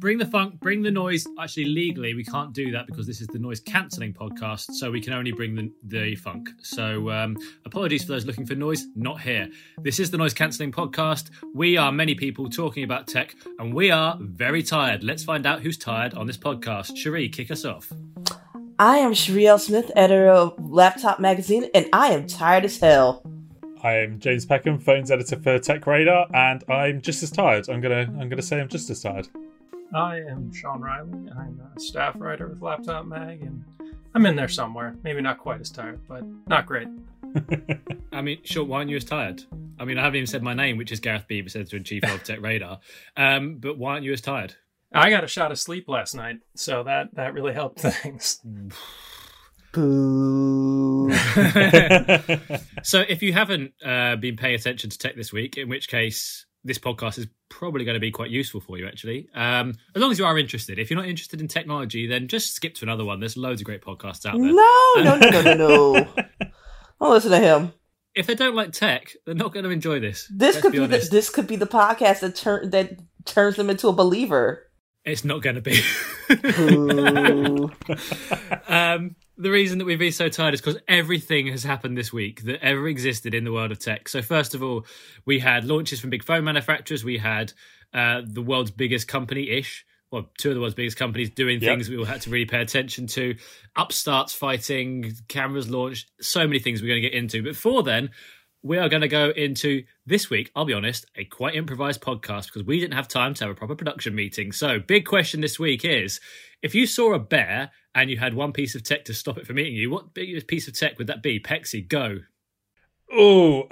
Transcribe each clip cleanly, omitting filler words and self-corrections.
bring the funk, bring the noise. Actually, legally, we can't do that because this is the noise cancelling podcast, so we can only bring the funk. So apologies for those looking for noise, not here. This is the noise cancelling podcast. We are many people talking about tech, and we are very tired. Let's find out who's tired on this podcast. Cherie, kick us off. I am Cherie L. Smith, editor of Laptop Magazine, and I am tired as hell. I am James Peckham, phones editor for Tech Radar, and I'm just as tired. I'm gonna say I'm just as tired. I am Sean Riley. I'm a staff writer with Laptop Mag, and I'm in there somewhere. Maybe not quite as tired, but not great. I mean, sure, why aren't you as tired? I mean, I haven't even said my name, which is Gareth Beavis, editor-in-chief of Tech Radar. But why aren't you as tired? I got a shot of sleep last night, so that really helped things. Boo. So if you haven't been paying attention to tech this week, in which case this podcast is probably going to be quite useful for you, actually. As long as you are interested. If you're not interested in technology, then just skip to another one. There's loads of great podcasts out there. No. Don't listen to him. If they don't like tech, they're not going to enjoy this. This could be the podcast that turns them into a believer. It's not going to be. The reason that we've been so tired is because everything has happened this week that ever existed in the world of tech. So first of all, we had launches from big phone manufacturers. We had the world's biggest company-ish, well, two of the world's biggest companies doing things we all had to really pay attention to. Upstarts fighting, cameras launched, so many things we're going to get into. But before then, we are going to go into, this week, I'll be honest, a quite improvised podcast because we didn't have time to have a proper production meeting. So big question this week is, if you saw a bear and you had one piece of tech to stop it from eating you, what biggest piece of tech would that be? Pexi, go. Oh,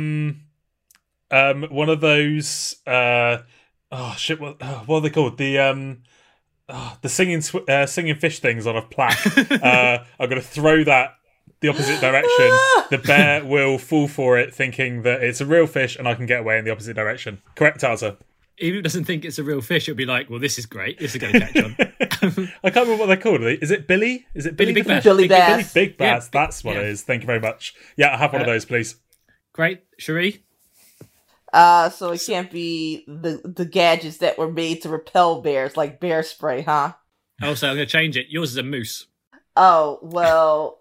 one of those, what are they called? The singing fish things on a plaque. I'm going to throw that the opposite direction. The bear will fall for it, thinking that it's a real fish and I can get away in the opposite direction. Correct answer. Even if it doesn't think it's a real fish, it'll be like, well, this is great. This is going to catch on. I can't remember what they're called. Is it Billy? Is it Billy Big Bass? Billy Bass. Big Bass. Yeah, that's what it is. Thank you very much. Yeah, I have one of those, please. Great. Cherie? So it can't be the gadgets that were made to repel bears, like bear spray, huh? Also, I'm going to change it. Yours is a moose. Oh, well,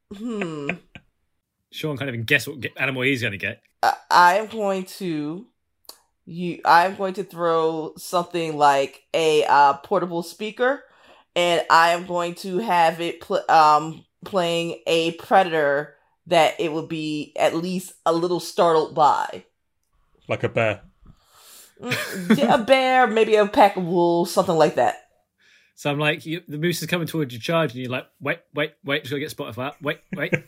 Sean can't even guess what animal he's going to get. I'm going to throw something like a portable speaker, and I am going to have it playing a predator that it would be at least a little startled by. Like a bear. A bear, maybe a pack of wolves, something like that. So I'm like, the moose is coming towards your charge, and you're like, wait, just gotta get spotted for that. Wait.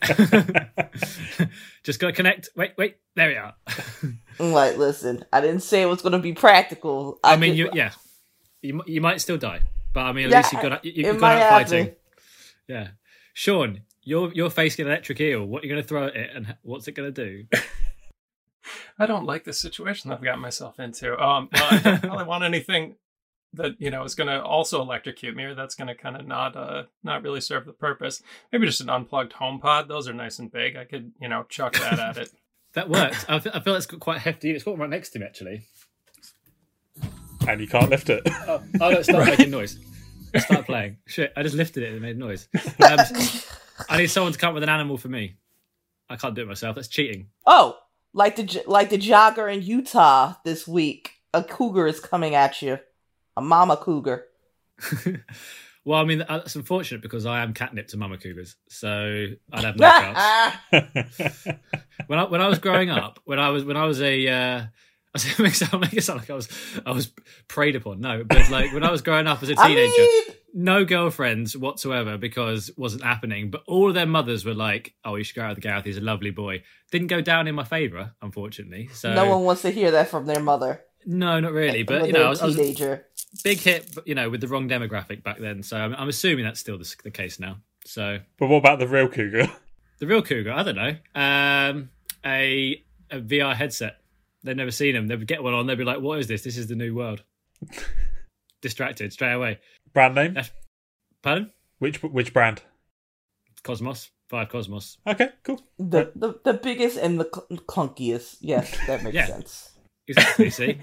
Just gotta connect. Wait, there we are. I'm like, listen, I didn't say it was gonna be practical. I mean, you might still die, but I mean, at least you've gone out fighting. Yeah. Sean, your face get an electric eel. What are you gonna throw at it, and what's it gonna do? I don't like the situation I've got myself into. I don't really want anything that, is going to also electrocute me, or that's going to kind of not really serve the purpose. Maybe just an unplugged HomePod. Those are nice and big. I could, chuck that at it. That works. I feel it's got quite hefty. It's got right next to him, actually. And you can't lift it. Oh, no, start making noise. Start playing. Shit, I just lifted it and it made noise. I need someone to come up with an animal for me. I can't do it myself. That's cheating. Oh, like the jogger in Utah this week. A cougar is coming at you. A mama cougar. Well, I mean, that's unfortunate because I am catnip to mama cougars, so I'd have no chance. When I was growing up, when I was a, I make it sound like I was preyed upon. No, but like when I was growing up as a teenager, no girlfriends whatsoever because it wasn't happening. But all of their mothers were like, "Oh, you should go out with Gareth. He's a lovely boy." Didn't go down in my favour, unfortunately. So no one wants to hear that from their mother. No, not really. But I was a teenager. Big hit, with the wrong demographic back then. So I'm assuming that's still the case now. So, but what about the real cougar? The real cougar, I don't know. A VR headset. They've never seen them. They would get one on. They'd be like, "What is this? This is the new world." Distracted straight away. Brand name? Pardon? Which brand? Cosmos. 5 Cosmos. Okay, cool. The biggest and the clunkiest. Yes, that makes sense. Exactly. See.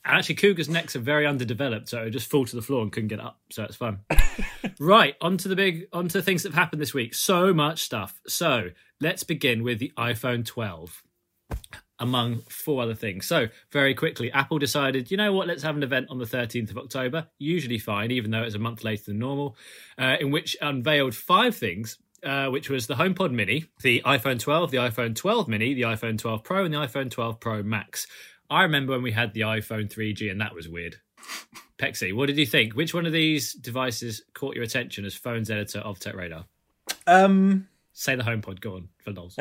And actually, Cougar's necks are very underdeveloped, so it would just fall to the floor and couldn't get up. So it's fun. Right, on to things that have happened this week. So much stuff. So let's begin with the iPhone 12, among 4 other things. So very quickly, Apple decided, you know what, let's have an event on the 13th of October. Usually fine, even though it's a month later than normal, in which unveiled 5 things. Which was the HomePod Mini, the iPhone 12, the iPhone 12 Mini, the iPhone 12 Pro, and the iPhone 12 Pro Max. I remember when we had the iPhone 3G, and that was weird. Pexi, what did you think? Which one of these devices caught your attention as phones editor of Tech Radar? Say the HomePod, go on, for Knowles.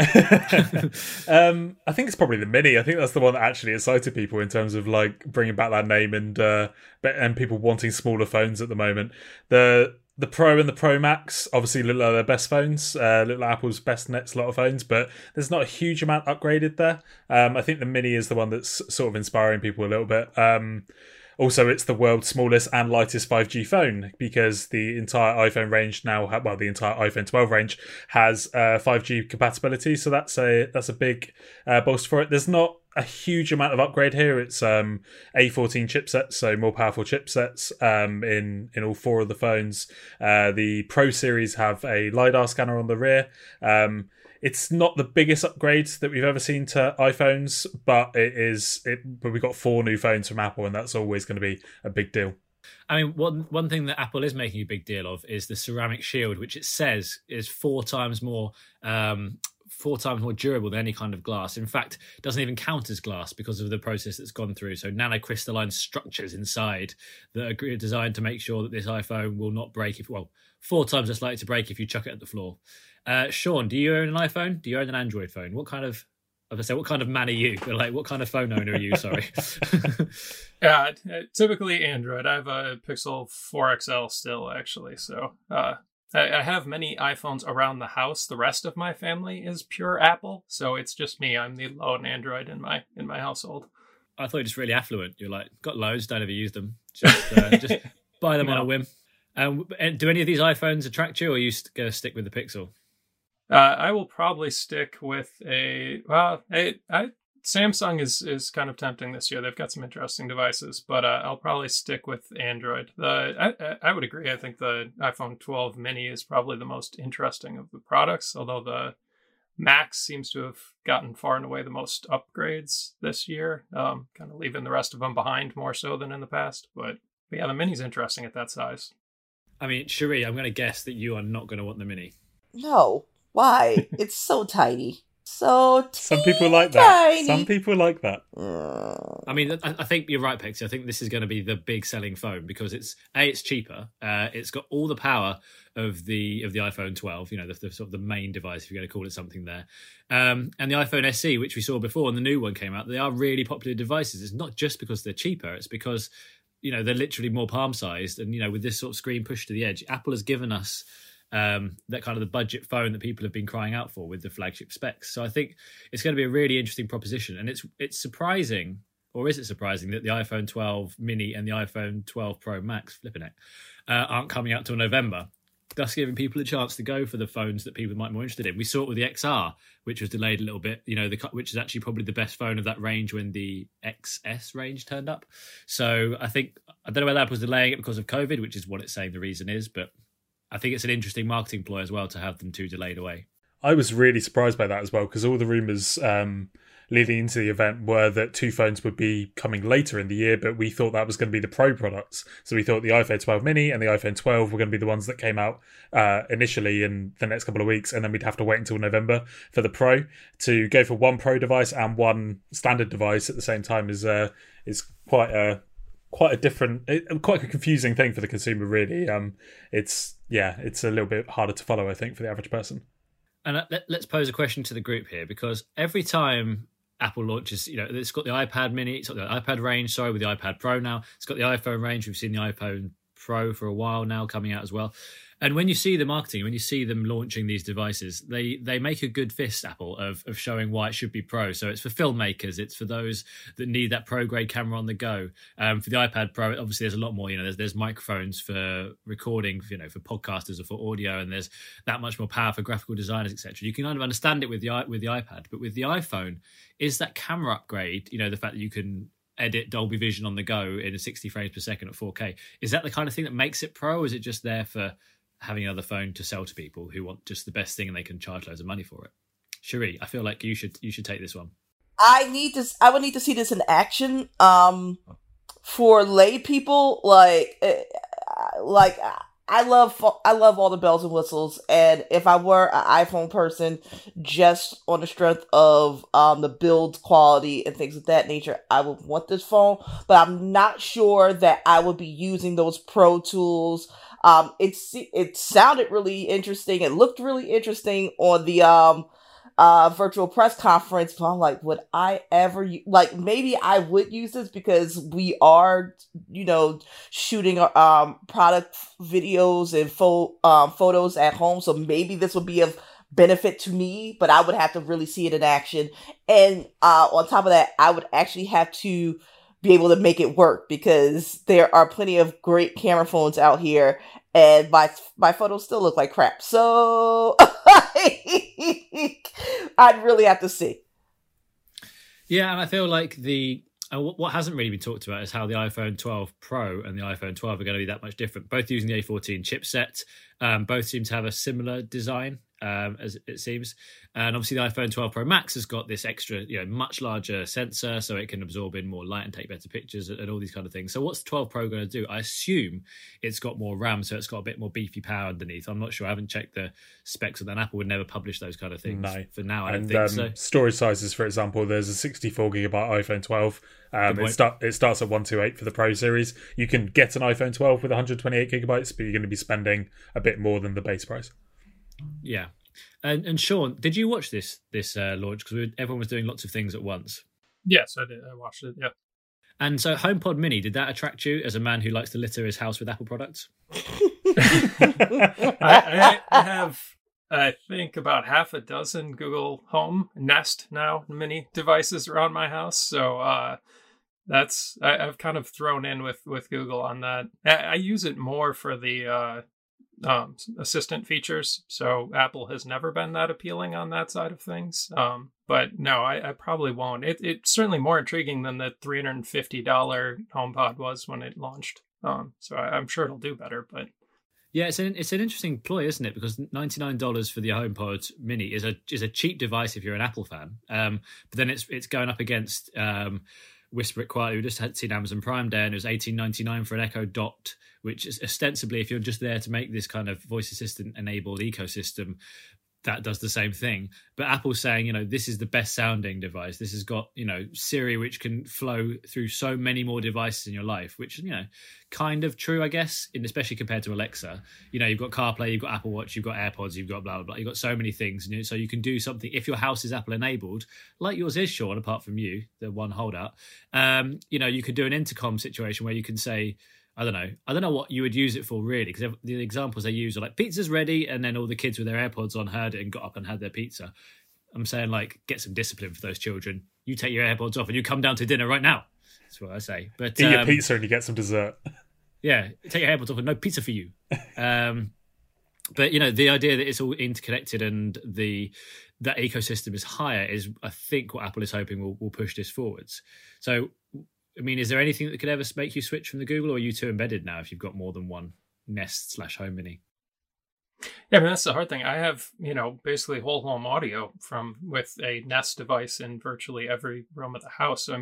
I think it's probably the Mini. I think that's the one that actually excited people in terms of like bringing back that name and people wanting smaller phones at the moment. The Pro and the Pro Max obviously look like their best phones, look like Apple's best next lot of phones, but there's not a huge amount upgraded there. I think the Mini is the one that's sort of inspiring people a little bit. Also, it's the world's smallest and lightest 5G phone because the entire iPhone range now, the entire iPhone 12 range has 5G compatibility. So that's a big bolster for it. There's not a huge amount of upgrade here. It's A14 chipsets, so more powerful chipsets in all 4 of the phones. The Pro series have a LiDAR scanner on the rear. It's not the biggest upgrade that we've ever seen to iPhones, but but we've got 4 new phones from Apple, and that's always going to be a big deal. I mean, one thing that Apple is making a big deal of is the ceramic shield, which it says is 4 times more durable than any kind of glass. In fact, it doesn't even count as glass because of the process that's gone through. So nanocrystalline structures inside that are designed to make sure that this iPhone will not break 4 times less likely to break if you chuck it at the floor. Sean, do you own an iPhone? Do you own an Android phone? What kind of man are you? Like, what kind of phone owner are you? Sorry. Yeah, typically Android. I have a Pixel 4 XL still, actually. So I have many iPhones around the house. The rest of my family is pure Apple, so it's just me. I'm the lone Android in my household. I thought you're just really affluent. You're like, got loads, don't ever use them. Just buy them on a whim. And do any of these iPhones attract you, or are you going to stick with the Pixel? I will probably stick with Samsung is kind of tempting this year. They've got some interesting devices, but I'll probably stick with Android. I would agree. I think the iPhone 12 Mini is probably the most interesting of the products, although the Max seems to have gotten far and away the most upgrades this year, kind of leaving the rest of them behind more so than in the past. But yeah, the Mini's interesting at that size. I mean, Cherie, I'm going to guess that you are not going to want the Mini. No. Why? It's so tiny. So some people like that. Some people like that. I mean, I think you're right, Pexi. I think this is going to be the big selling phone because it's cheaper. It's got all the power of the iPhone 12. You know, the sort of the main device, if you're going to call it something there. And the iPhone SE, which we saw before, and the new one came out. They are really popular devices. It's not just because they're cheaper. It's because they're literally more palm-sized, and with this sort of screen pushed to the edge, Apple has given us that kind of the budget phone that people have been crying out for with the flagship specs. So I think it's going to be a really interesting proposition, and it's surprising, or is it surprising, that the iPhone 12 Mini and the iPhone 12 Pro Max aren't coming out till November, thus giving people a chance to go for the phones that people might be more interested in. We saw it with the XR, which was delayed a little bit, which is actually probably the best phone of that range when the XS range turned up. So I don't know whether Apple's delaying it because of COVID, which is what it's saying the reason is, but I think it's an interesting marketing ploy as well to have them 2 delayed away. I was really surprised by that as well, because all the rumours leading into the event were that 2 phones would be coming later in the year, but we thought that was going to be the Pro products. So we thought the iPhone 12 Mini and the iPhone 12 were going to be the ones that came out initially in the next couple of weeks, and then we'd have to wait until November for the Pro. To go for one Pro device and one standard device at the same time is quite a confusing thing for the consumer, really. It's a little bit harder to follow, I think, for the average person. And let's pose a question to the group here, because every time Apple launches, it's got the iPad Mini, it's got the iPad range, with the iPad Pro now. It's got the iPhone range. We've seen the iPhone Pro for a while now coming out as well. And when you see the marketing, when you see them launching these devices, they make a good fist, Apple, of showing why it should be Pro. So it's for filmmakers, it's for those that need that pro-grade camera on the go. For the iPad Pro, obviously there's a lot more. There's microphones for recording, for podcasters or for audio, and there's that much more power for graphical designers, etc. You can kind of understand it with the iPad, but with the iPhone, is that camera upgrade, the fact that you can edit Dolby Vision on the go in 60 frames per second at 4K. Is that the kind of thing that makes it pro, or is it just there for having another phone to sell to people who want just the best thing and they can charge loads of money for it? Cherie, I feel like you should take this one. I would need to see this in action. For lay people, like I love all the bells and whistles, and if I were an iPhone person, just on the strength of the build quality and things of that nature, I would want this phone. But I'm not sure that I would be using those pro tools. It sounded really interesting. It looked really interesting on the virtual press conference, but I'm like, would I ever maybe I would use this because we are, shooting product videos and photos at home, so maybe this would be of benefit to me, but I would have to really see it in action. And on top of that, I would actually have to be able to make it work, because there are plenty of great camera phones out here and my photos still look like crap. So I'd really have to see. Yeah, and I feel like what hasn't really been talked about is how the iPhone 12 Pro and the iPhone 12 are going to be that much different. Both using the A14 chipset, both seem to have a similar design, as it seems. And obviously the iPhone 12 Pro Max has got this extra, much larger sensor, so it can absorb in more light and take better pictures and all these kind of things. So what's the 12 Pro going to do? I assume it's got more RAM, so it's got a bit more beefy power underneath. I'm not sure. I haven't checked the specs of that. Apple would never publish those kind of things. No. For now, I don't think so. Storage sizes, for example, there's a 64 gigabyte iPhone 12. It starts at 128 for the Pro series. You can get an iPhone 12 with 128 gigabytes, but you're going to be spending a bit more than the base price. Yeah. And Sean, did you watch this launch? Because everyone was doing lots of things at once. Yes, I did. I watched it, yeah. And so HomePod Mini, did that attract you as a man who likes to litter his house with Apple products? I have, I think, about half a dozen Google Home Nest now Mini devices around my house. So I've kind of thrown in with Google on that. I use it more for the assistant features, so Apple has never been that appealing on that side of things. But no, I probably won't. It's certainly more intriguing than the $350 HomePod was when it launched. So I'm sure it'll do better. But yeah, it's an interesting ploy, isn't it? Because $99 for the HomePod Mini is a cheap device if you're an Apple fan. But then it's going up against Whisper It Quietly. We just had seen Amazon Prime Day, and it was $18.99 for an Echo Dot, which is ostensibly, if you're just there to make this kind of voice assistant enabled ecosystem, that does the same thing. But Apple's saying, this is the best sounding device. This has got, Siri, which can flow through so many more devices in your life, which is, kind of true, I guess, especially compared to Alexa. You've got CarPlay, you've got Apple Watch, you've got AirPods, you've got blah, blah, blah. You've got so many things. So you can do something, if your house is Apple enabled, like yours is, Sean, apart from you, the one holdout, you could do an intercom situation where you can say, I don't know what you would use it for, really, because the examples they use are like, pizza's ready, and then all the kids with their AirPods on heard it and got up and had their pizza. I'm saying, get some discipline for those children. You take your AirPods off and you come down to dinner right now. That's what I say. But eat your pizza and you get some dessert. Yeah, take your AirPods off and no pizza for you. But, the idea that it's all interconnected and that ecosystem is higher is, I think, what Apple is hoping will push this forwards. So, is there anything that could ever make you switch from the Google, or are you too embedded now if you've got more than one Nest/Home Mini? Yeah, that's the hard thing. I have, basically whole home audio with a Nest device in virtually every room of the house. So,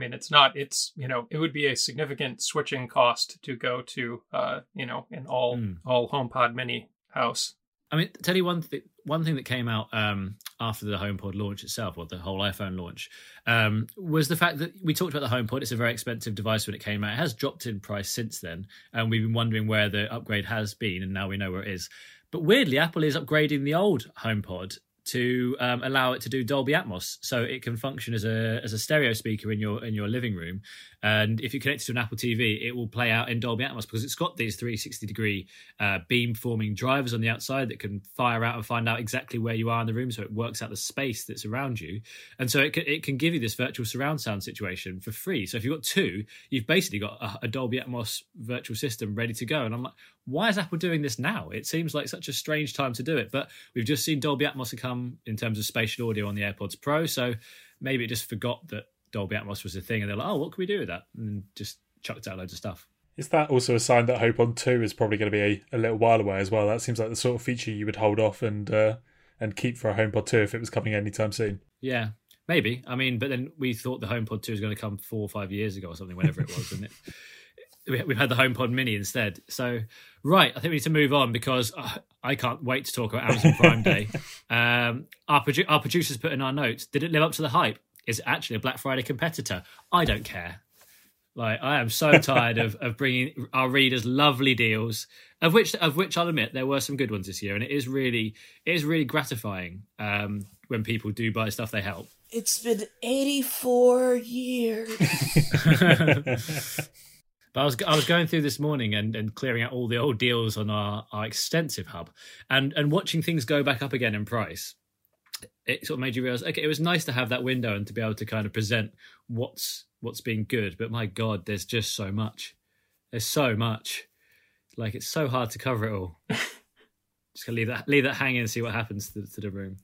it would be a significant switching cost to go to, an all HomePod Mini house. Tell you one thing that came out after the HomePod launch itself, or the whole iPhone launch, was the fact that we talked about the HomePod. It's a very expensive device when it came out. It has dropped in price since then, and we've been wondering where the upgrade has been, and now we know where it is. But weirdly, Apple is upgrading the old HomePod to allow it to do Dolby Atmos, so it can function as a stereo speaker in your living room. And if you connect it to an Apple TV, it will play out in Dolby Atmos, because it's got these 360-degree beam-forming drivers on the outside that can fire out and find out exactly where you are in the room, so it works out the space that's around you. And so it can give you this virtual surround sound situation for free. So if you've got two, you've basically got a Dolby Atmos virtual system ready to go. And I'm like, why is Apple doing this now? It seems like such a strange time to do it. But we've just seen Dolby Atmos come in terms of spatial audio on the AirPods Pro, so maybe it just forgot that Dolby Atmos was a thing, and they're like, oh, what can we do with that? And just chucked out loads of stuff. Is that also a sign that HomePod 2 is probably going to be a little while away as well? That seems like the sort of feature you would hold off and keep for a HomePod 2 if it was coming anytime soon. Yeah, maybe. I mean, but then we thought the HomePod 2 was going to come 4 or 5 years ago or something, whenever it was, and we've had the HomePod Mini instead. So, right, I think we need to move on because I can't wait to talk about Amazon Prime Day. Our producers put in our notes, did it live up to the hype? Is it actually a Black Friday competitor? I don't care. Like, I am so tired of bringing our readers lovely deals, of which I'll admit there were some good ones this year, and it is really gratifying when people do buy stuff they help. It's been 84 years. But I was going through this morning and clearing out all the old deals on our extensive hub and watching things go back up again in price. It sort of made you realise, okay, it was nice to have that window and to be able to kind of present what's been good. But my God, there's just so much. There's so much. Like, it's so hard to cover it all. Just gonna leave that hanging and see what happens to the room.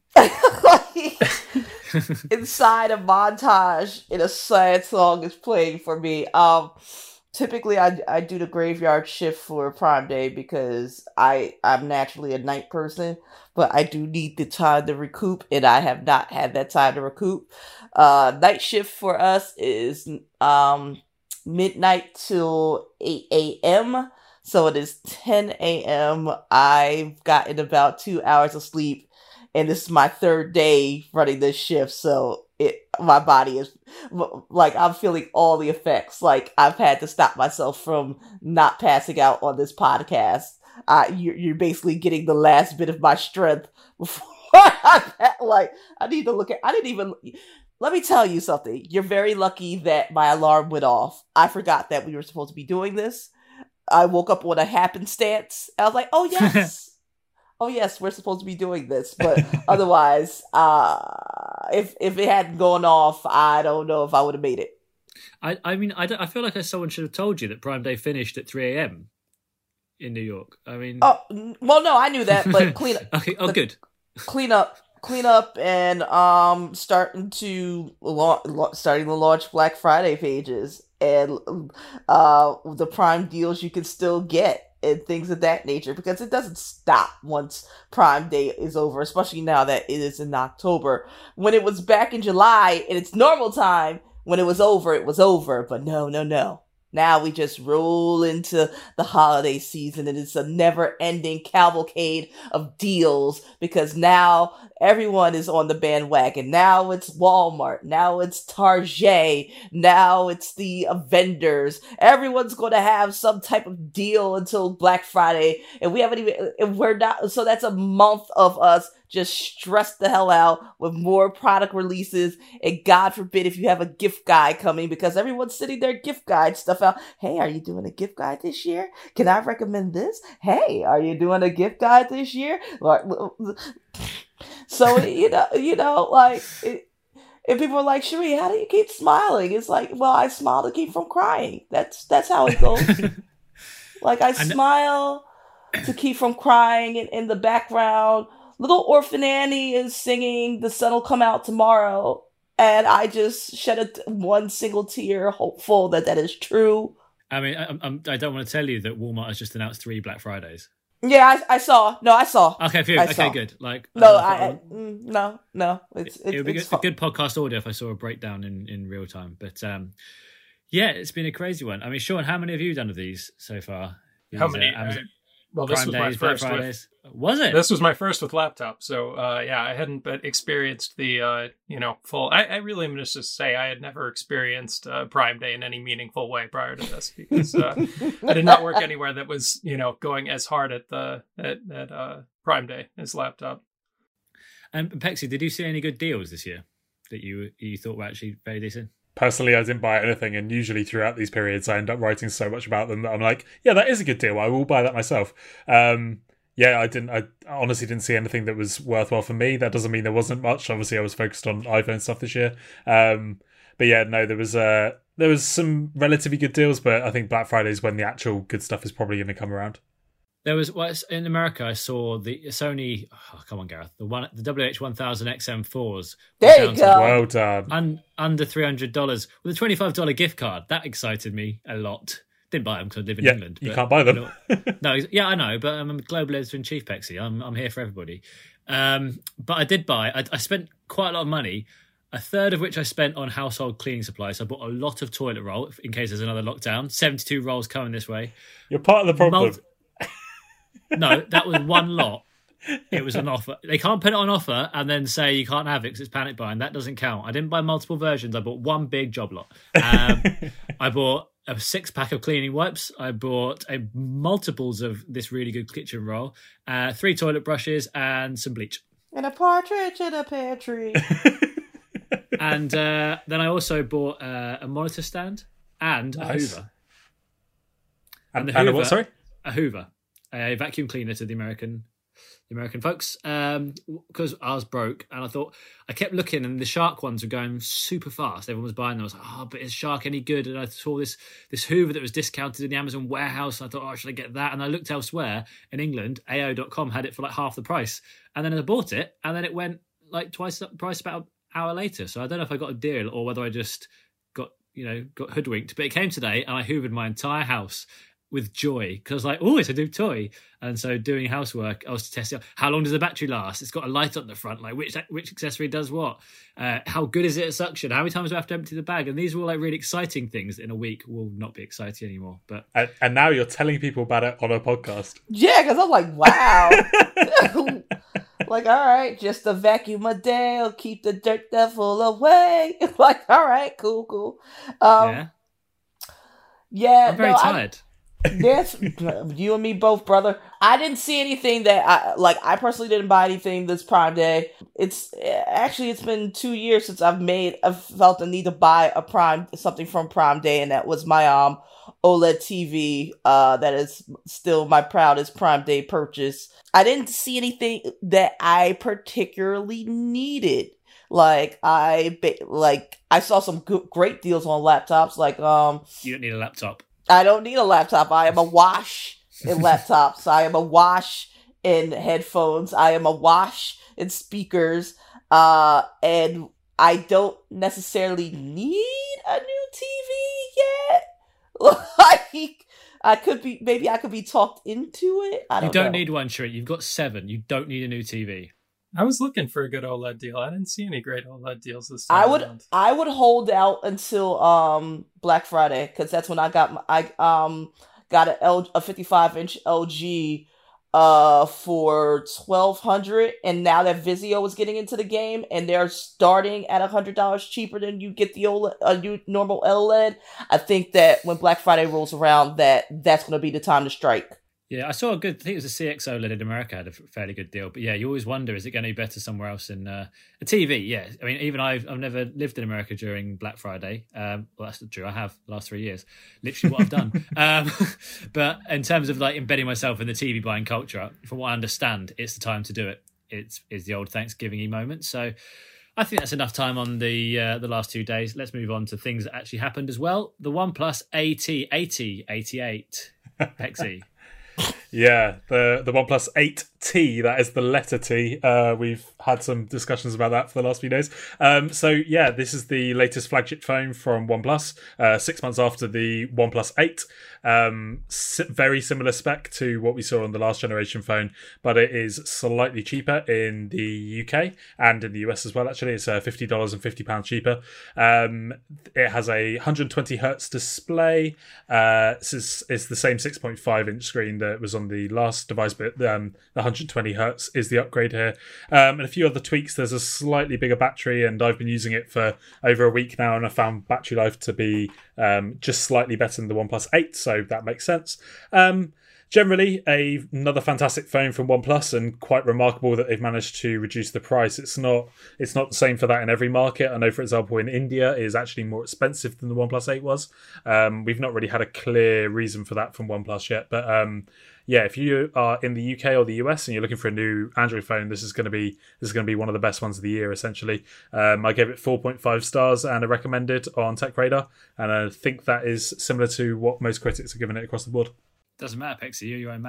Inside a montage in a sad song is playing for me. Typically, I do the graveyard shift for Prime Day because I'm naturally a night person, but I do need the time to recoup, and I have not had that time to recoup. Night shift for us is midnight till 8 a.m., so it is 10 a.m. I've gotten about 2 hours of sleep, and this is my third day running this shift, so my body is like, I'm feeling all the effects. Like, I've had to stop myself from not passing out on this podcast. You're basically getting the last bit of my strength before I need to look at. I didn't even. Let me tell you something. You're very lucky that my alarm went off. I forgot that we were supposed to be doing this. I woke up on a happenstance. I was like, oh yes. Oh yes, we're supposed to be doing this, but otherwise, if it hadn't gone off, I don't know if I would have made it. I mean, I feel like someone should have told you that Prime Day finished at 3 a.m. in New York. I mean, oh well, no, I knew that, but clean up. Okay, good. Clean up, and starting to launch Black Friday pages and the Prime deals you can still get. And things of that nature, because it doesn't stop once Prime Day is over, especially now that it is in October. When it was back in July, in its normal time, when it was over. But no. Now we just roll into the holiday season, and it's a never-ending cavalcade of deals, because now everyone is on the bandwagon. Now it's Walmart. Now it's Target. Now it's the vendors. Everyone's going to have some type of deal until Black Friday, and we're not. So that's a month of us just stressed the hell out with more product releases, and God forbid if you have a gift guide coming, because everyone's sending their gift guide stuff out. Hey, are you doing a gift guide this year? Can I recommend this? Hey, are you doing a gift guide this year? So, like, and people are like, Cherie, how do you keep smiling? It's like, well, I smile to keep from crying. That's how it goes. Like, I smile to keep from crying, and in the background, little Orphan Annie is singing "The Sun Will Come Out Tomorrow," and I just shed one single tear, hopeful that is true. I mean, I don't want to tell you that Walmart has just announced 3 Black Fridays. Yeah, I saw. No, I saw. Okay, phew. Okay, good. Like, no, no. It would be a good podcast audio if I saw a breakdown in real time. But yeah, it's been a crazy one. I mean, Sean, how many have you done of these so far? How many? Well, this was my first. Was it? This was my first with laptop. So, yeah, I hadn't experienced the, full. I really am just to say I had never experienced Prime Day in any meaningful way prior to this, because I did not work anywhere that was, going as hard at Prime Day as laptop. And Pexi, did you see any good deals this year that you thought were actually very decent? Personally, I didn't buy anything, and usually throughout these periods, I end up writing so much about them that I'm like, yeah, that is a good deal. I will buy that myself. I honestly didn't see anything that was worthwhile for me. That doesn't mean there wasn't much. Obviously, I was focused on iPhone stuff this year. But yeah, no, there was some relatively good deals, but I think Black Friday is when the actual good stuff is probably going to come around. There was in America. I saw the Sony. Oh, come on, Gareth. The WH-1000 XM4s. There you go. Well done. Under $300 with a $25 gift card. That excited me a lot. Didn't buy them because I live in England. You can't buy them. No, yeah, I know, but I'm a global editor in chief, Pexy. I'm here for everybody. But I did buy. I spent quite a lot of money. A third of which I spent on household cleaning supplies. So I bought a lot of toilet roll in case there's another lockdown. 72 rolls coming this way. You're part of the problem. No, that was one lot. It was an offer. They can't put it on offer and then say you can't have it because it's panic buying. That doesn't count. I didn't buy multiple versions. I bought one big job lot. I bought a 6-pack of cleaning wipes. I bought multiples of this really good kitchen roll, 3 toilet brushes, and some bleach. And a partridge in a pear tree. And then I also bought a monitor stand and a Hoover. And a what, sorry? A Hoover. A vacuum cleaner to the American folks, because I was broke and I kept looking and the Shark ones were going super fast. Everyone was buying them. I was like, oh, but is Shark any good? And I saw this Hoover that was discounted in the Amazon warehouse and I thought, oh, should I get that? And I looked elsewhere in England. AO.com had it for like half the price, and then I bought it and then it went like twice the price about an hour later. So I don't know if I got a deal or whether I just got hoodwinked, but it came today and I hoovered my entire house with joy because I was like, oh, it's a new toy. And so doing housework, I was testing out how long does the battery last. It's got a light on the front, like which accessory does what, how good is it at suction, how many times do I have to empty the bag. And these were all like really exciting things that in a week will not be exciting anymore. But and now you're telling people about it on a podcast. Yeah, because I'm like, wow. Like, all right, just a vacuum a day will keep the dirt devil away. Like, all right, cool. Yeah, I'm very tired. Yes, you and me both, brother. I didn't see anything that I personally didn't buy anything this Prime Day. It's been 2 years since I've felt the need to buy something from Prime Day, and that was my OLED TV. That is still my proudest Prime Day purchase. I didn't see anything that I particularly needed. I saw some great deals on laptops. You don't need a laptop. I don't need a laptop. I am awash in laptops. I am awash in headphones. I am awash in speakers. And I don't necessarily need a new TV yet. I could be talked into it. I don't know. You don't need one, Sheree. You've got 7. You don't need a new TV. I was looking for a good OLED deal. I didn't see any great OLED deals this time. I would hold out until Black Friday because that's when I got a 55-inch LG for $1,200, and now that Vizio is getting into the game and they're starting at $100 cheaper than you get the normal OLED. I think that when Black Friday rolls around, that's going to be the time to strike. Yeah, I saw I think it was a CX OLED in America had a fairly good deal. But yeah, you always wonder, is it going to be better somewhere else in a TV? Yeah, I mean, even I've never lived in America during Black Friday. Well, that's not true. I have the last 3 years. Literally what I've done. But in terms of like embedding myself in the TV buying culture, from what I understand, it's the time to do it. It's the old Thanksgiving-y moment. So I think that's enough time on the last 2 days. Let's move on to things that actually happened as well. The OnePlus AT88. Pexy. Yeah, the OnePlus 8T, that is the letter T. We've had some discussions about that for the last few days. So yeah, this is the latest flagship phone from OnePlus, 6 months after the OnePlus 8. Very similar spec to what we saw on the last generation phone, but it is slightly cheaper in the UK and in the US as well. Actually, it's $50 and £50 cheaper. It has a 120 hertz display. It's the same 6.5 inch screen that was on the last device, but the 120 hertz is the upgrade here. And a few other tweaks. There's a slightly bigger battery, and I've been using it for over a week now, and I found battery life to be just slightly better than the OnePlus 8, so that makes sense. Generally, another fantastic phone from OnePlus, and quite remarkable that they've managed to reduce the price. It's not the same for that in every market. I know, for example, in India, it is actually more expensive than the OnePlus 8 was. We've not really had a clear reason for that from OnePlus yet, but yeah, if you are in the UK or the US and you're looking for a new Android phone, this is going to be one of the best ones of the year, essentially. I gave it 4.5 stars and I recommended on TechRadar, and I think that is similar to what most critics are giving it across the board. Doesn't matter, Pexy. You're your own man.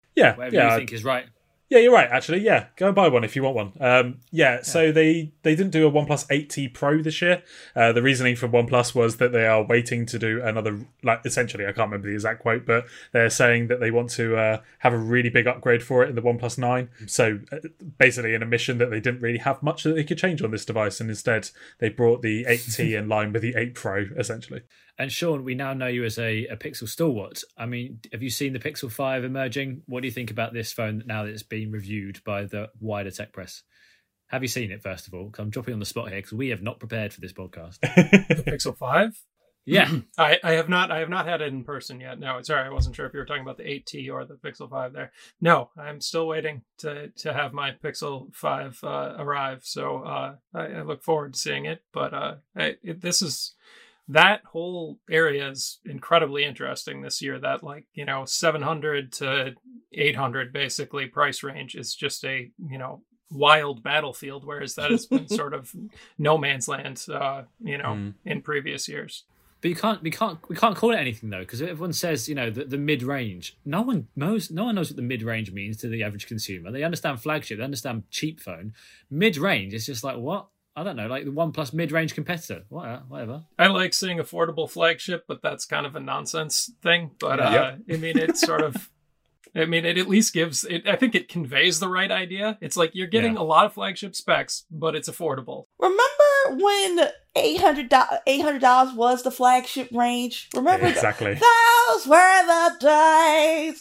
Yeah, Whatever yeah. you think is right. Yeah, you're right, actually. Yeah, go and buy one if you want one. So they didn't do a OnePlus 8T Pro this year. The reasoning from OnePlus was that they are waiting to do another, like, essentially, I can't remember the exact quote, but they're saying that they want to have a really big upgrade for it in the OnePlus 9. So basically an admission that they didn't really have much that they could change on this device, and instead they brought the 8T in line with the 8 Pro, essentially. And Sean, we now know you as a Pixel stalwart. I mean, have you seen the Pixel 5 emerging? What do you think about this phone now that it's been reviewed by the wider tech press? Have you seen it, first of all? Because I'm dropping on the spot here because we have not prepared for this podcast. The Pixel 5? Yeah. I have not had it in person yet. No, sorry, I wasn't sure if you were talking about the 8T or the Pixel 5 there. No, I'm still waiting to have my Pixel 5 arrive. So I look forward to seeing it. But that whole area is incredibly interesting this year. That 700 to 800 basically price range is just a wild battlefield, whereas that has been sort of no man's land in previous years. But we can't call it anything though, because everyone says the mid range. No one knows what the mid range means to the average consumer. They understand flagship, they understand cheap phone. Mid range is just like what. I don't know, like the OnePlus mid-range competitor. Whatever. I like saying affordable flagship, but that's kind of a nonsense thing. But Yeah. I mean, it's sort of. I mean, it at least gives it. I think it conveys the right idea. It's like you're getting a lot of flagship specs, but it's affordable. Remember when $800 was the flagship range? Remember Exactly. Those were the days.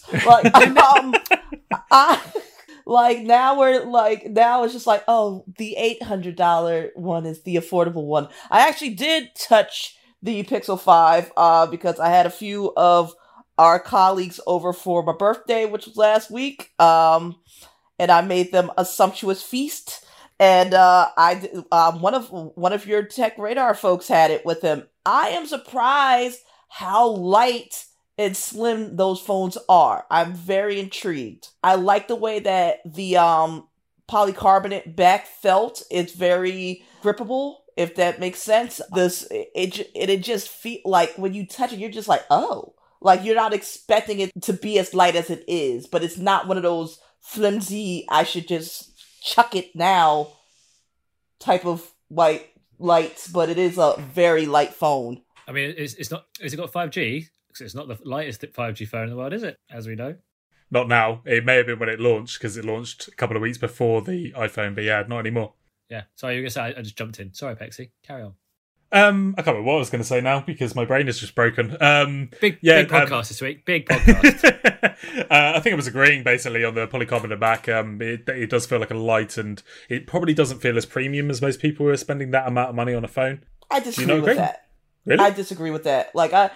Now it's just like, oh, the $800 one is the affordable one. I actually did touch the Pixel 5 because I had a few of our colleagues over for my birthday, which was last week, and I made them a sumptuous feast. And one of your Tech Radar folks had it with him. I am surprised how light and slim those phones are. I'm very intrigued. I like the way that the polycarbonate back felt. It's very grippable, if that makes sense. It just feel like when you touch it, you're just like, oh, like you're not expecting it to be as light as it is, but it's not one of those flimsy, I should just chuck it now type of lights, but it is a very light phone. I mean, it's not. Has it got 5G? It's not the lightest 5G phone in the world, is it? As we know. Not now. It may have been when it launched, because it launched a couple of weeks before the iPhone, but yeah, not anymore. Yeah. Sorry, you were going to say I just jumped in. Sorry, Pexi. Carry on. I can't remember what I was going to say now because my brain is just broken. Big podcast this week. Big podcast. I think I was agreeing basically on the polycarbonate back. It does feel like a light, and it probably doesn't feel as premium as most people who are spending that amount of money on a phone. I disagree with that. Really? I disagree with that.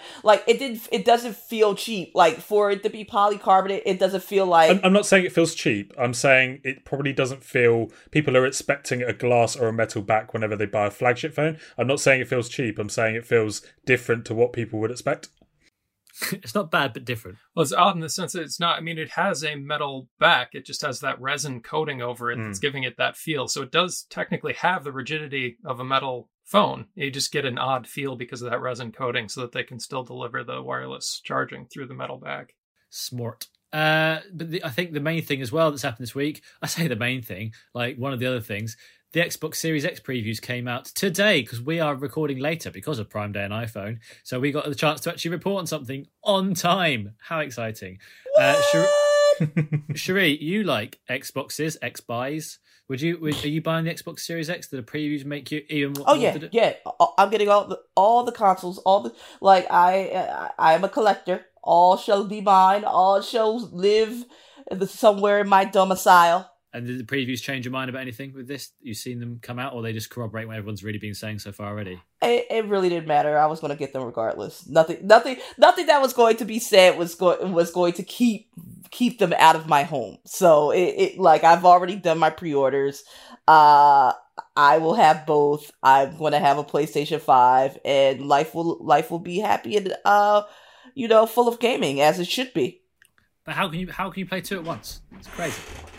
It doesn't feel cheap. Like, for it to be polycarbonate, it doesn't feel like... I'm not saying it feels cheap. I'm saying it probably doesn't feel... People are expecting a glass or a metal back whenever they buy a flagship phone. I'm not saying it feels cheap. I'm saying it feels different to what people would expect. It's not bad, but different. Well, it's odd in the sense that it's not... I mean, it has a metal back. It just has that resin coating over it that's giving it that feel. So it does technically have the rigidity of a metal phone. You just get an odd feel because of that resin coating so that they can still deliver the wireless charging through the metal bag. Smart. But I think the main thing as well that's happened this week, I say the main thing, like one of the other things, the Xbox Series X previews came out today because we are recording later because of Prime Day and iPhone. So we got the chance to actually report on something on time. How exciting. Cherie, you like Xboxes, X-buys. Are you buying the Xbox Series X? Do the previews make you even more? Oh yeah. I'm getting all the consoles. I am a collector. All shall be mine. All shall live somewhere in my domicile. And did the previews change your mind about anything with this? You've seen them come out, or they just corroborate what everyone's really been saying so far already? It really didn't matter. I was going to get them regardless. Nothing that was going to be said was going to keep them out of my home. So I've already done my pre-orders. I will have both. I'm going to have a PlayStation 5, and life will be happy and full of gaming as it should be. But how can you play two at once? It's crazy.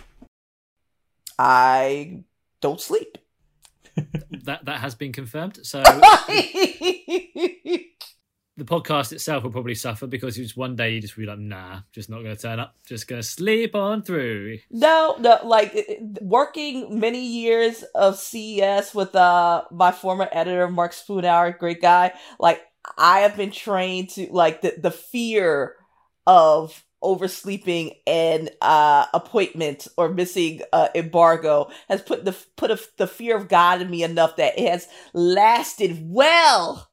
I don't sleep. That has been confirmed. So the podcast itself will probably suffer because just one day you just be like, nah, just not going to turn up, just going to sleep on through. No, like working many years of CES with my former editor Mark Spoonhour, great guy. Like I have been trained to like the fear of oversleeping an appointment or missing embargo has put the fear of God in me enough that it has lasted well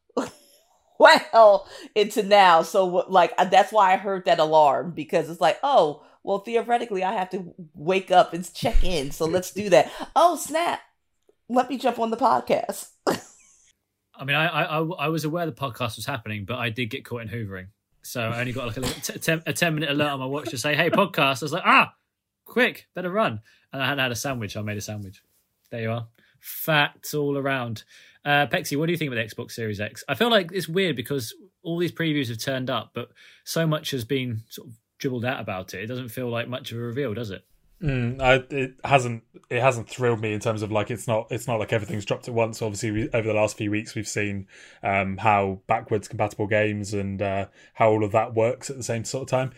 into now. So like that's why I heard that alarm, because it's like, oh well, theoretically I have to wake up and check in, so let's do that. Oh snap, let me jump on the podcast. I mean, I was aware the podcast was happening, but I did get caught in hoovering, so I only got like a 10-minute alert on my watch to say, hey, podcast. I was like, quick, better run. And I hadn't had a sandwich. I made a sandwich. There you are. Facts all around. Pexi, what do you think about the Xbox Series X? I feel like it's weird because all these previews have turned up, but so much has been sort of dribbled out about it. It doesn't feel like much of a reveal, does it? It hasn't thrilled me in terms of like it's not like everything's dropped at once. Obviously, over the last few weeks, we've seen how backwards compatible games and how all of that works at the same sort of time.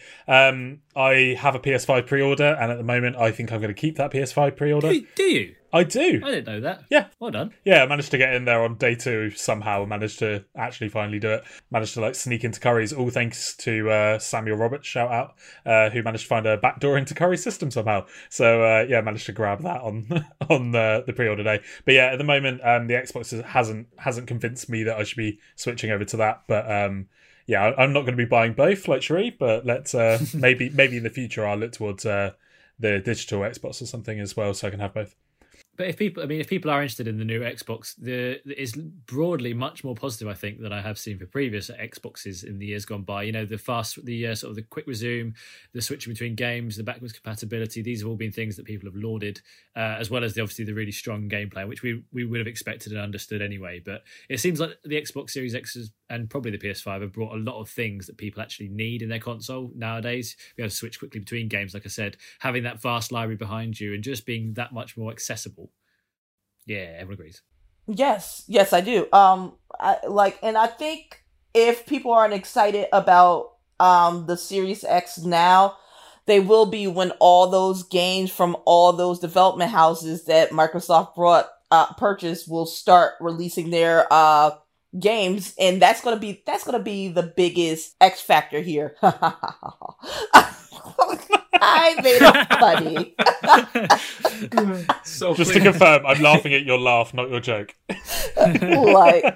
I have a PS5 pre-order, and at the moment, I think I'm going to keep that PS5 pre-order. Do you? I do. I didn't know that. Yeah. Well done. Yeah, I managed to get in there on day 2 somehow. Managed to actually finally do it. Managed to like sneak into Curry's, all thanks to Samuel Roberts, shout out, who managed to find a backdoor into Curry's system somehow. So yeah, managed to grab that on the pre-order day. But yeah, at the moment, the Xbox hasn't convinced me that I should be switching over to that. But yeah, I'm not going to be buying both like Cherie, but let's maybe in the future I'll look towards the digital Xbox or something as well, so I can have both. But if people are interested in the new Xbox, it's broadly much more positive, I think, than I have seen for previous Xboxes in the years gone by. You know, the sort of the quick resume, the switching between games, the backwards compatibility. These have all been things that people have lauded, as well as obviously the really strong gameplay, which we would have expected and understood anyway. But it seems like the Xbox Series X and probably the PS5 have brought a lot of things that people actually need in their console nowadays. Be able to switch quickly between games, like I said, having that vast library behind you, and just being that much more accessible. Yeah, everyone agrees. Yes, I do. And I think if people aren't excited about the Series X now, they will be when all those games from all those development houses that Microsoft purchased will start releasing their games, and that's gonna be the biggest X factor here. I made it funny. So just to confirm, I'm laughing at your laugh, not your joke. Like,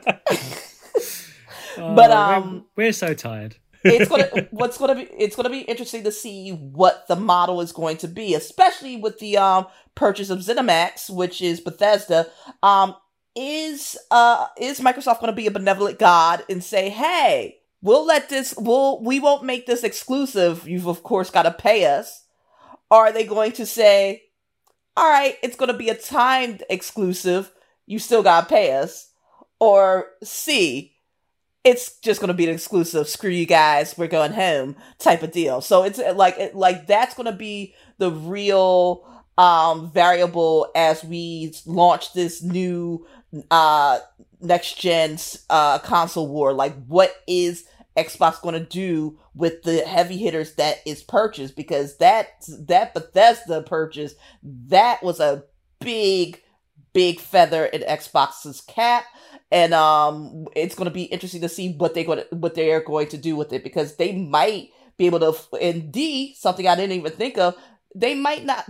but we're so tired. It's gonna be interesting to see what the model is going to be, especially with the purchase of ZeniMax, which is Bethesda. Is Microsoft going to be a benevolent god and say, hey, we won't make this exclusive. You've of course got to pay us. Or are they going to say, all right, it's going to be a timed exclusive. You still got to pay us. Or C, it's just going to be an exclusive. Screw you guys. We're going home type of deal. So it's like that's going to be the real variable as we launch this new next gen console war. Like, what is Xbox going to do with the heavy hitters that is purchased? Because that Bethesda purchase, that was a big feather in Xbox's cap, and it's going to be interesting to see what they are going to do with it, because they might be able to. And D, something I didn't even think of, they might not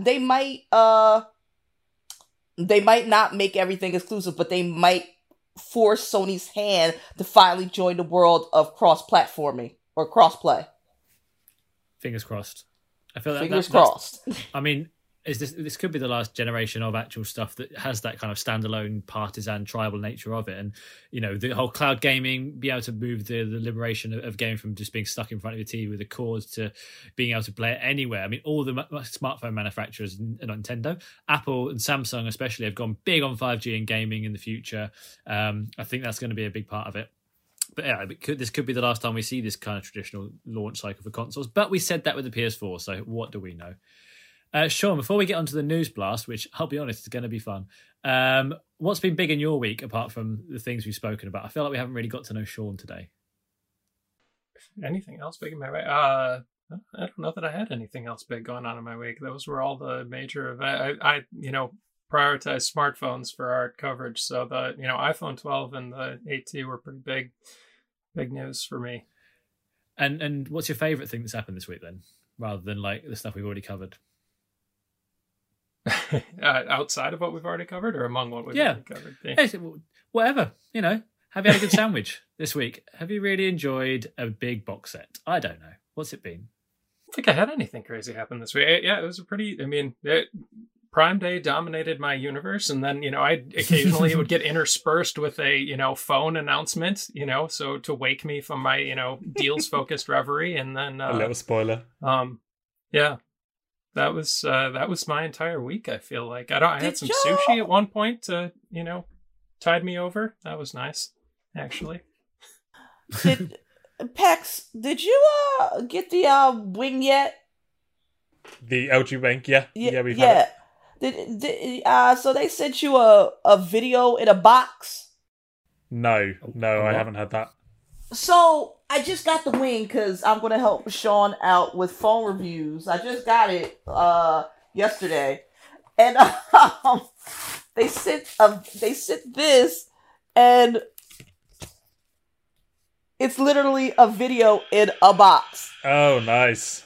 make everything exclusive, but they might force Sony's hand to finally join the world of cross-platforming or cross-play. Fingers crossed. I feel fingers crossed. I mean, this could be the last generation of actual stuff that has that kind of standalone partisan tribal nature of it, and you know, the whole cloud gaming, be able to move the liberation of gaming from just being stuck in front of your TV with a cord to being able to play it anywhere. I mean, all the smartphone manufacturers, not Nintendo, Apple and Samsung especially, have gone big on 5G and gaming in the future. I think that's going to be a big part of it. But yeah, this could be the last time we see this kind of traditional launch cycle for consoles. But we said that with the PS4, so what do we know? Sean, before we get onto the news blast, which I'll be honest is going to be fun, what's been big in your week apart from the things we've spoken about? I feel like we haven't really got to know Sean today. Anything else big in my way? I don't know that I had anything else big going on in my week. Those were all the major events. I prioritize smartphones for our coverage, so the iPhone 12 and the 8T were pretty big news for me. And what's your favorite thing that's happened this week then, rather than like the stuff we've already covered? Outside of what we've already covered, or among what we've already covered? Hey, whatever. Have you had a good sandwich this week? Have you really enjoyed a big box set? I don't know. What's it been? I don't think I had anything crazy happen this week. Yeah, it was Prime Day dominated my universe, and then I occasionally would get interspersed with a phone announcement, so to wake me from my deals focused reverie, and then a little spoiler. Yeah, that was my entire week. I feel like I had some sushi at one point to tide me over. That was nice, actually. Pex, did you get the wing yet? The LG Wing, yeah, we've had it. So they sent you a video in a box? No, I haven't had that. So I just got the wing because I'm going to help Sean out with phone reviews. I just got it yesterday, and they sent this, and it's literally a video in a box. Oh, nice.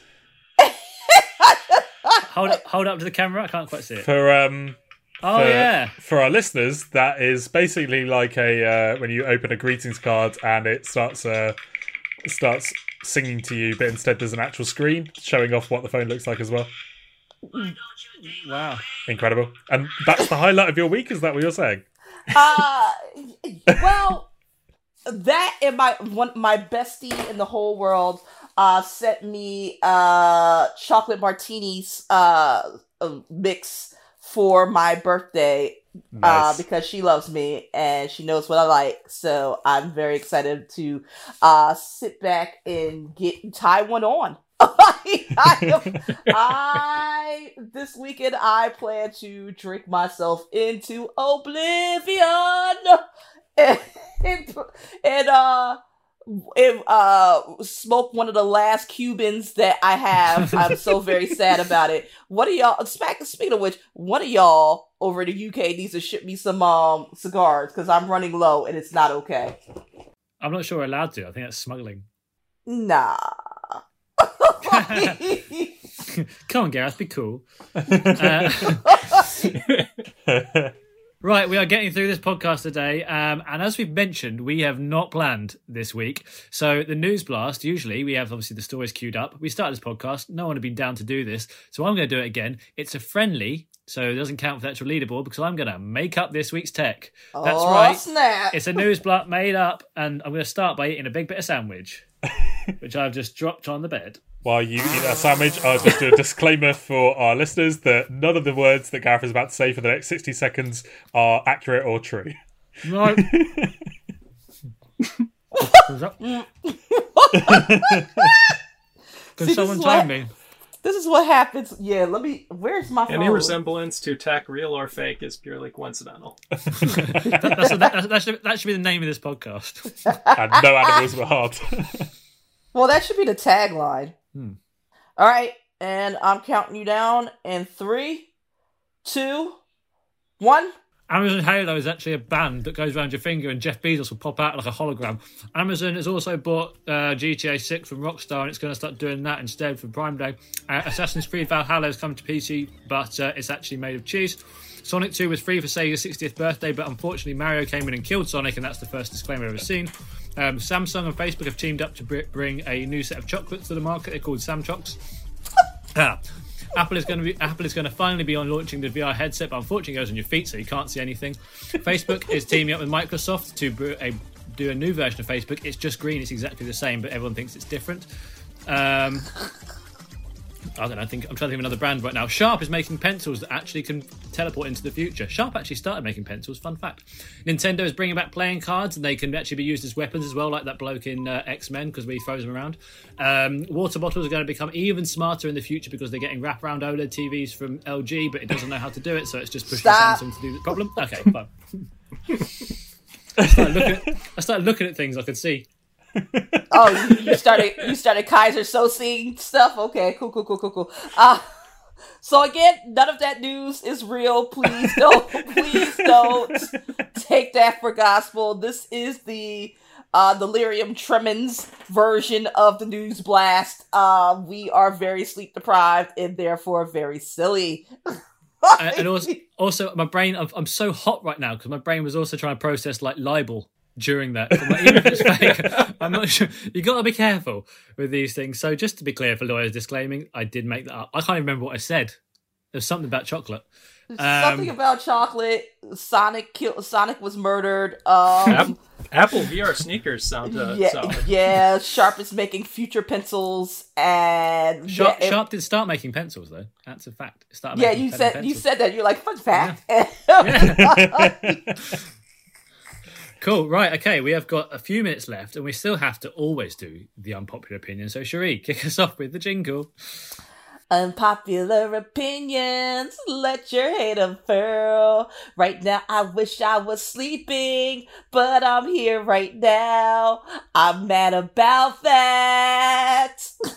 Hold up to the camera. I can't quite see it. For our listeners, that is basically like a when you open a greetings card and it starts singing to you, but instead there's an actual screen showing off what the phone looks like as well. Wow, incredible! And that's the highlight of your week. Is that what you're saying? Well, that and my bestie in the whole world sent me chocolate martinis mix for my birthday. Nice. Because she loves me and she knows what I like. So I'm very excited to sit back and tie one on. This weekend I plan to drink myself into oblivion and smoke one of the last Cubans that I have. I'm so very sad about it. What are y'all? Speaking of which, one of y'all over in the UK needs to ship me some cigars because I'm running low and it's not okay. I'm not sure we're allowed to. I think that's smuggling. Nah. Come on, Gareth, be cool. Right, we are getting through this podcast today, and as we've mentioned, we have not planned this week. So the news blast, usually we have obviously the stories queued up. We started this podcast, no one had been down to do this, so I'm going to do it again. It's a friendly, so it doesn't count for the actual leaderboard because I'm going to make up this week's tech. That's right, snap. It's a news blast made up, and I'm going to start by eating a big bit of sandwich, which I've just dropped on the bed. While you eat that sandwich, I'll just do a disclaimer for our listeners that none of the words that Gareth is about to say for the next 60 seconds are accurate or true. No. Can someone tell me? This is what happens. Yeah, where's my phone? Any resemblance to tech, real or fake, is purely coincidental. that should be the name of this podcast. And no animals were hard. Well, that should be the tagline. All right, and I'm counting you down in 3, 2, 1. Amazon Halo is actually a band that goes around your finger and Jeff Bezos will pop out like a hologram. Amazon has also bought GTA 6 from Rockstar and it's going to start doing that instead for Prime Day. Assassin's Creed Valhalla has come to PC, but it's actually made of cheese. Sonic 2 was free for Sega's 60th birthday, but unfortunately Mario came in and killed Sonic, and that's the first disclaimer I've ever seen. Samsung and Facebook have teamed up to bring a new set of chocolates to the market. They're called Samchocs. Apple is going to finally be on launching the VR headset, but unfortunately it goes on your feet, so you can't see anything. Facebook is teaming up with Microsoft to do a new version of Facebook. It's just green. It's exactly the same, but everyone thinks it's different. I don't know. I'm trying to think of another brand right now. Sharp is making pencils that actually can teleport into the future. Sharp actually started making pencils. Fun fact. Nintendo is bringing back playing cards, and they can actually be used as weapons as well, like that bloke in X-Men, because we throws them around. Water bottles are going to become even smarter in the future because they're getting wraparound OLED TVs from LG, but it doesn't know how to do it, so it's just pushing Samsung to do the problem. Okay, fine. I started looking at things I could see. Oh, you started Kaiser Sosing stuff. Okay, cool. So again, none of that news is real. Please don't take that for gospel. This is the delirium tremens version of the news blast. We are very sleep deprived and therefore very silly. And also my brain, I'm so hot right now because my brain was also trying to process like libel during that. I'm like, even if it's fake, I'm not sure. You got to be careful with these things. So just to be clear, for lawyers disclaiming, I did make that up. I can't even remember what I said. There's something about chocolate. Something about chocolate. Sonic was murdered. Apple VR sneakers sound solid. Yeah, Sharp is making future pencils, and Sharp did start making pencils though. That's a fact. You said that. You're like, fun fact. Yeah. Cool. Right. Okay. We have got a few minutes left, and we still have to always do the unpopular opinion. So, Cherie, kick us off with the jingle. Unpopular opinions, let your hate unfurl. Right now, I wish I was sleeping, but I'm here right now. I'm mad about that.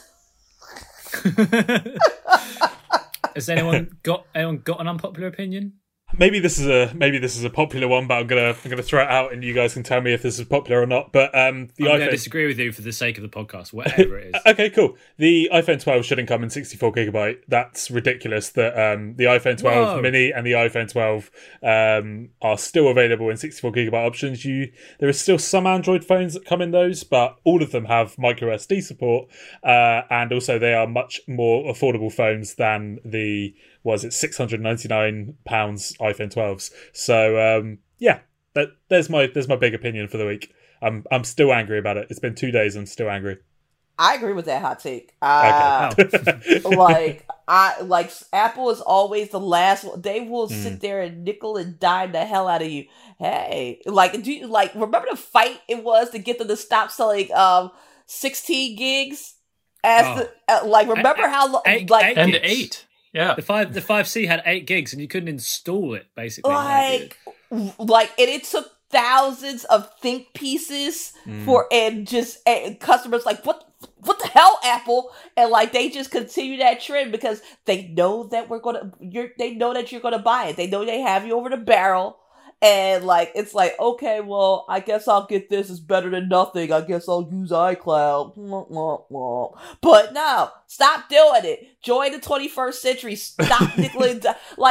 Has anyone got an unpopular opinion? Maybe this is a popular one, but I'm gonna throw it out, and you guys can tell me if this is popular or not. But I'm gonna disagree with you for the sake of the podcast, whatever it is. Okay, cool. The iPhone 12 shouldn't come in 64GB. That's ridiculous. That the iPhone 12 Mini and the iPhone 12 are still available in 64GB options. There are still some Android phones that come in those, but all of them have micro SD support, and also they are much more affordable phones than the £699 iPhone 12s. So there's my big opinion for the week. I'm still angry about it. It's been 2 days. I'm still angry. I agree with that hot take. Okay. Apple is always the last one. They will sit there and nickel and dime the hell out of you. Hey, do you remember the fight it was to get them to stop selling 16 gigs? Remember how long? And 8. Yeah, the 5C had 8 gigs, and you couldn't install it basically. And it took thousands of think pieces and customers like what the hell, Apple, and they just continue that trend because they know that they know that you're gonna buy it. They know they have you over the barrel. And it's okay, well, I guess I'll get this. It's better than nothing. I guess I'll use iCloud. But no, stop doing it. Join the 21st century. Stop nickeling.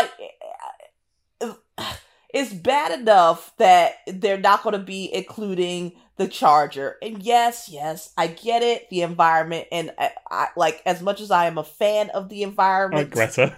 It's bad enough that they're not going to be including the charger. And yes, I get it. The environment, and I as much as I am a fan of the environment, Greta.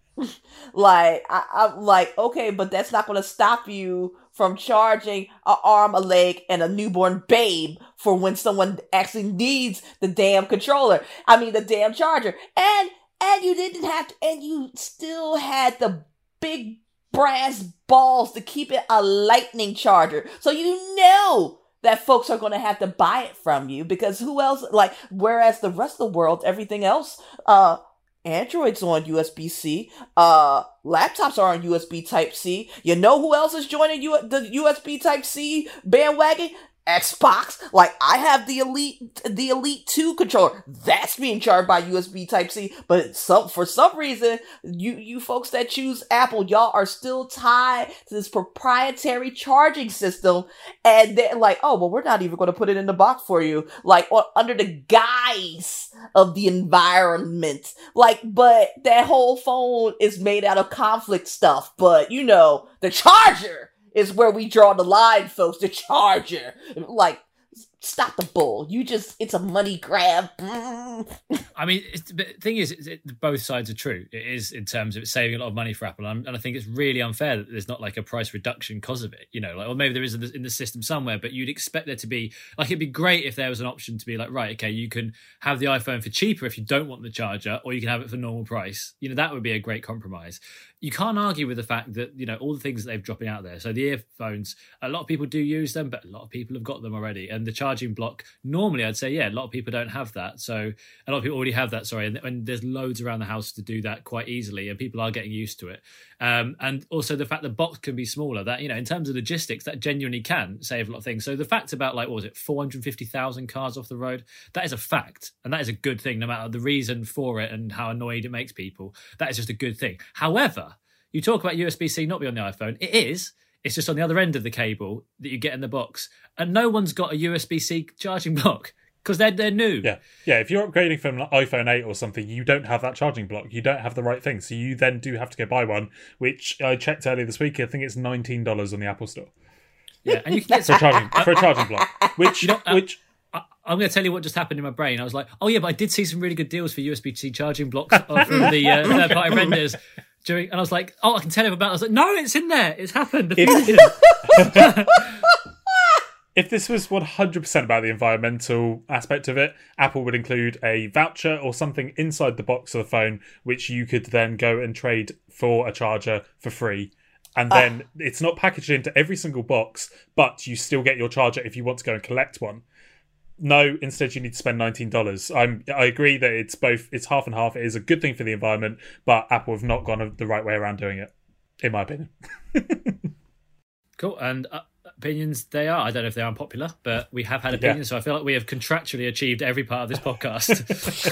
I'm okay, but that's not going to stop you from charging an arm, a leg, and a newborn babe for when someone actually needs the damn controller. The damn charger. And you didn't have to, and you still had the big brass balls to keep it a lightning charger. So you know that folks are going to have to buy it from you because who else, whereas the rest of the world, everything else, Android's on USB-C. Laptops are on USB Type-C. You know who else is joining the USB Type-C bandwagon? Xbox. I have the Elite 2 controller. That's being charged by USB Type-C. But for some reason, you folks that choose Apple, y'all are still tied to this proprietary charging system. And they're we're not even going to put it in the box for you. Under the guise of the environment. But that whole phone is made out of conflict stuff. But, the charger is where we draw the line, folks. The charger. Stop the bull. It's a money grab. The thing is, both sides are true. It is in terms of saving a lot of money for Apple. And I think it's really unfair that there's not a price reduction because of it. Or maybe there is in the system somewhere, but you'd expect there to be, it'd be great if there was an option to be right, okay, you can have the iPhone for cheaper if you don't want the charger, or you can have it for normal price. That would be a great compromise. You can't argue with the fact that, all the things that they're dropping out there. So the earphones, a lot of people do use them, but a lot of people have got them already. And the charger charging block. Normally, I'd say, yeah, a lot of people don't have that. So a lot of people already have that, and there's loads around the house to do that quite easily, and people are getting used to it. And also the fact the box can be smaller, that, in terms of logistics, that genuinely can save a lot of things. So the fact about, 450,000 cars off the road, that is a fact, and that is a good thing, no matter the reason for it and how annoyed it makes people. That is just a good thing. However, you talk about USB-C not being on the iPhone. It's just on the other end of the cable that you get in the box. And no one's got a USB-C charging block because they're new. Yeah. If you're upgrading from an iPhone 8 or something, you don't have that charging block. You don't have the right thing. So you then do have to go buy one, which I checked earlier this week. I think it's $19 on the Apple Store. Yeah, and you can get for a charging block. Which I'm going to tell you what just happened in my brain. I was like, oh yeah, but I did see some really good deals for USB-C charging blocks from the third-party vendors. And I was like, oh, I can tell him about it. I was like, no, it's in there. It's happened. If this was 100% about the environmental aspect of it, Apple would include a voucher or something inside the box of the phone, which you could then go and trade for a charger for free. And then it's not packaged into every single box, but you still get your charger if you want to go and collect one. No, instead you need to spend $19. I agree that it's half and half. It is a good thing for the environment, but Apple have not gone the right way around doing it, in my opinion. Cool. And opinions they are. I don't know if they're unpopular, but we have had opinions, so I feel like we have contractually achieved every part of this podcast.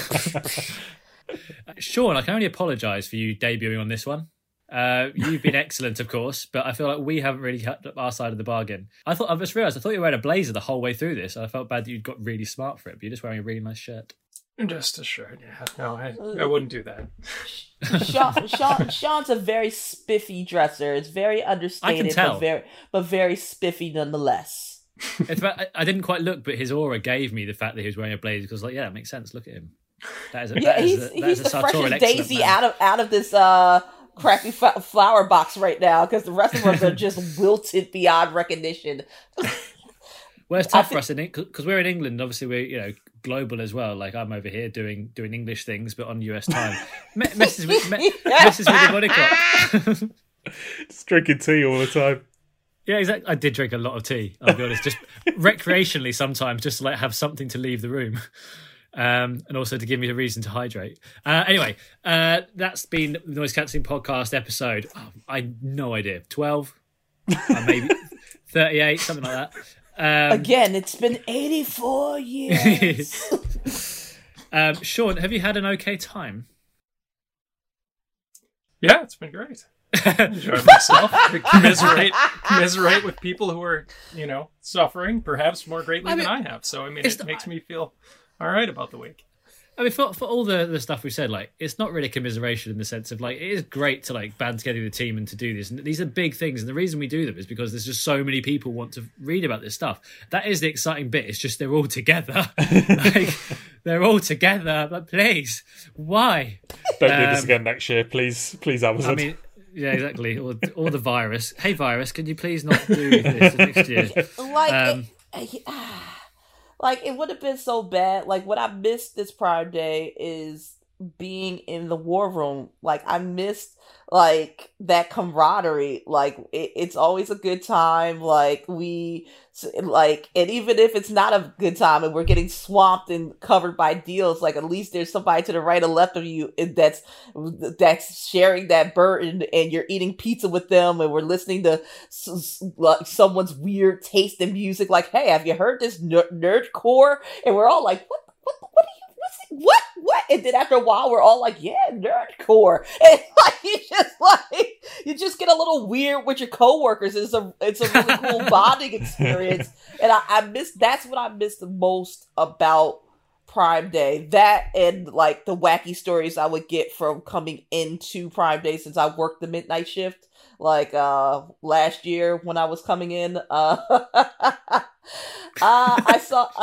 Sean, I can only apologise for you debuting on this one. You've been excellent, of course, but I feel like we haven't really kept up our side of the bargain. I just realised, I thought you were wearing a blazer the whole way through this, and I felt bad that you'd got really smart for it, but you're just wearing a really nice shirt. Just a shirt, yeah. No, I wouldn't do that. Sean's a very spiffy dresser. It's very understated, I can tell. but very spiffy nonetheless. In fact, I didn't quite look, but his aura gave me the fact that he was wearing a blazer, because like, yeah, that makes sense. Look at him. He's the freshest daisy out of this crappy flower box right now, because the rest of us are just wilted beyond recognition. Well, it's tough for us, because we're in England. Obviously, we're global as well. Like, I'm over here doing English things, but on US time. messes with the body clock. Just drinking tea all the time. Yeah, exactly. I did drink a lot of tea, I'll be honest. Just recreationally sometimes, just to have something to leave the room. And also to give me a reason to hydrate. Anyway, that's been the Noise Cancelling Podcast episode. I no idea. 12, maybe 38, something like that. Again, it's been 84 years. Sean, have you had an okay time? Yeah, it's been great. Enjoy myself. Commiserate with people who are, suffering perhaps more greatly than I have. So, it makes me feel all right about the week. I mean, for all the stuff we said, it's not really commiseration in the sense of, it is great to, band together the team and to do this. And these are big things. And the reason we do them is because there's just so many people want to read about this stuff. That is the exciting bit. It's just they're all together. They're all together. But please, why? Don't do this again next year, please, Amazon. I mean, yeah, exactly. Or the virus. Hey, virus, can you please not do this next year? It would have been so bad. What I missed this Prime Day is being in the war room. I missed that camaraderie. It's always a good time. And even if it's not a good time and we're getting swamped and covered by deals, at least there's somebody to the right or left of you that's sharing that burden, and you're eating pizza with them, and we're listening to someone's weird taste in music. Hey, have you heard this nerdcore? And we're all like, what? And then after a while, we're all like, yeah, nerdcore. And you just get a little weird with your coworkers. It's a really cool bonding experience. And that's what I miss the most about Prime Day. That and the wacky stories I would get from coming into Prime Day, since I worked the midnight shift. Last year when I was coming in, I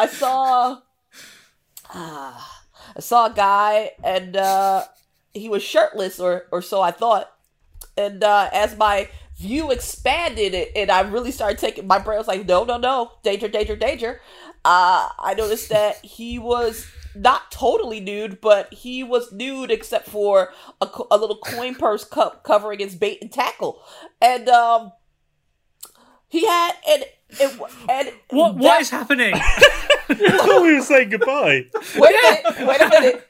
saw a guy, and he was shirtless, or so I thought. And as my view expanded, and I really started taking, my brain was like, no, danger. I noticed that he was not totally nude, but he was nude except for a little coin purse covering his bait and tackle. And he had, and what is happening? I thought we were saying goodbye. Wait a minute.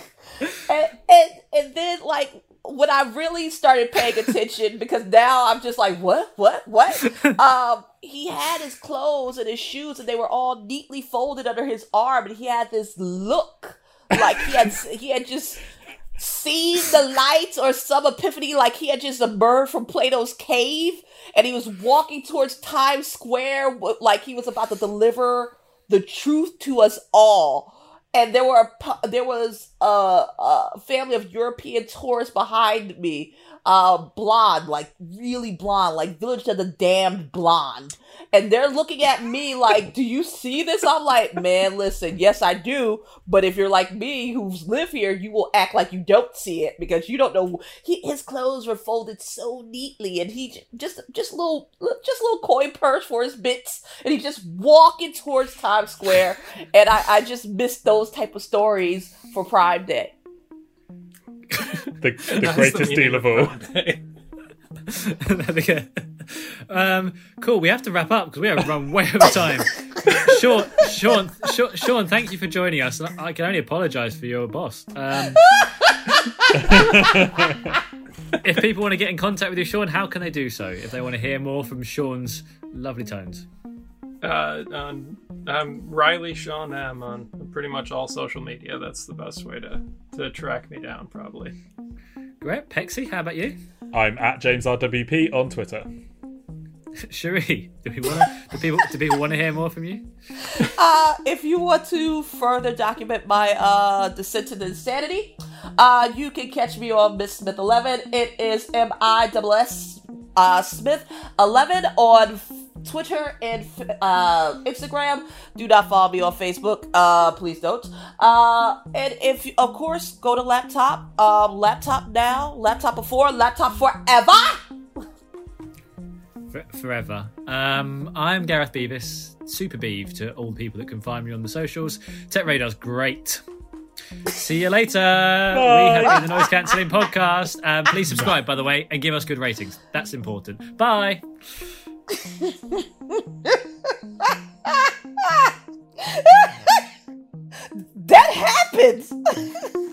And then, like, when I really started paying attention, because now I'm just like, what? He had his clothes and his shoes, and they were all neatly folded under his arm, and he had this look like he had just seen the lights or some epiphany, like he had just emerged from Plato's cave, and he was walking towards Times Square like he was about to deliver the truth to us all. And there was a family of European tourists behind me, blonde, like really blonde, like Village of the Damned blonde. And they're looking at me like, do you see this? I'm like, man, listen, yes, I do. But if you're like me, who's lived here, you will act like you don't see it because you don't know. His clothes were folded so neatly, and he just a little coin purse for his bits, and he's just walking towards Times Square. And I just missed those type of stories for Prime Day. the greatest deal of all. Cool. We have to wrap up because we have run way over time. Sean, thank you for joining us. I can only apologise for your boss. If people want to get in contact with you, Sean, how can they do so? If they want to hear more from Sean's lovely tones. I'm Riley Sean M on pretty much all social media. That's the best way to track me down, probably. Great. Pexy, how about you? I'm at JamesRWP on Twitter. Cherie, do people want to hear more from you? If you want to further document my descent into insanity, you can catch me on Miss Smith 11. It is MISS Smith 11 on Twitter and Instagram. Do not follow me on Facebook. Please don't. And if you, of course, go to laptop. Laptop now. Laptop before. Laptop forever. Forever. I'm Gareth Beavis, Super Beav to all people that can find me on the socials. Tech Radar's great. See you later. Bye. We have been the Noise Cancelling Podcast. Please subscribe, by the way, and give us good ratings. That's important. Bye. That happens.